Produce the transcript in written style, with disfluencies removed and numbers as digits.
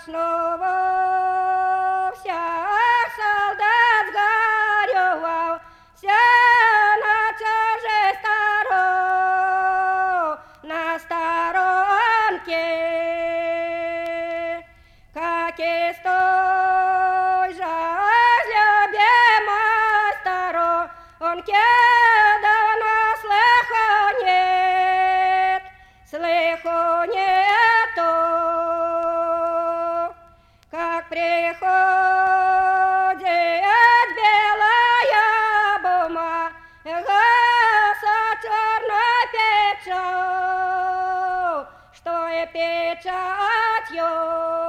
страшного всех солдат сгоревался на чуже на сторонке, как из той же любимой сторонки давно слыху нету, как приходит белая бумага со черной печатью, что и печатью